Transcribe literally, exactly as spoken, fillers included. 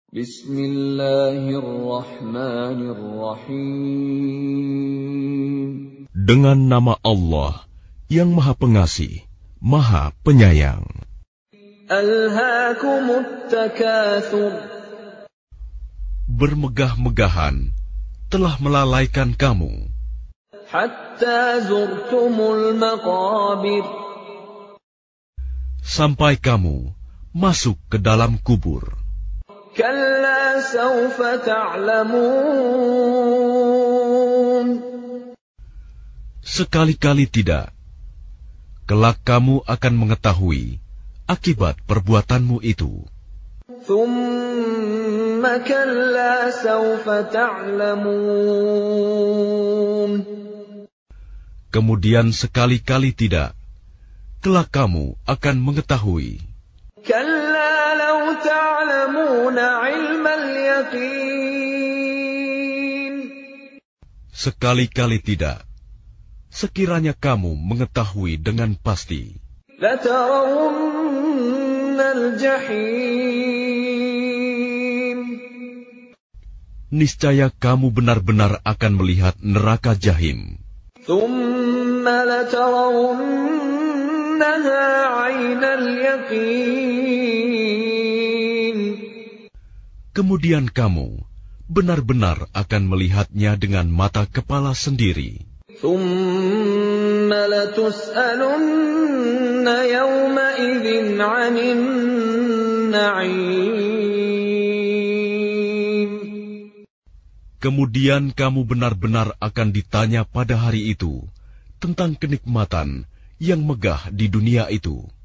Bismillahirrahmanirrahim. Dengan nama Allah yang Maha Pengasih, Maha Penyayang. Alhaakumut takatsur. Bermegah-megahan telah melalaikan kamu Hatta zurtumul maqabir. sampai kamu masuk ke dalam kubur. Kalla sawfa ta'lamun. Sekali-kali tidak. Kelak kamu akan mengetahui akibat perbuatanmu itu. Thumma kalla sawfa ta'lamun. Kemudian sekali-kali tidak. Kelak kamu akan mengetahui. Kalla law ta'lamuna 'ilmal yaqin. Sekali-kali tidak. Sekiranya kamu mengetahui dengan pasti, Latarawunnal jahim. niscaya kamu benar-benar akan melihat neraka jahim. Thumma latarawunnaha 'ainal yaqin. Kemudian kamu benar-benar akan melihatnya dengan mata kepala sendiri. Thumma latus'alunna yawma'idhin 'anin na'im. Kemudian kamu benar-benar akan ditanya pada hari itu tentang kenikmatan yang megah di dunia itu.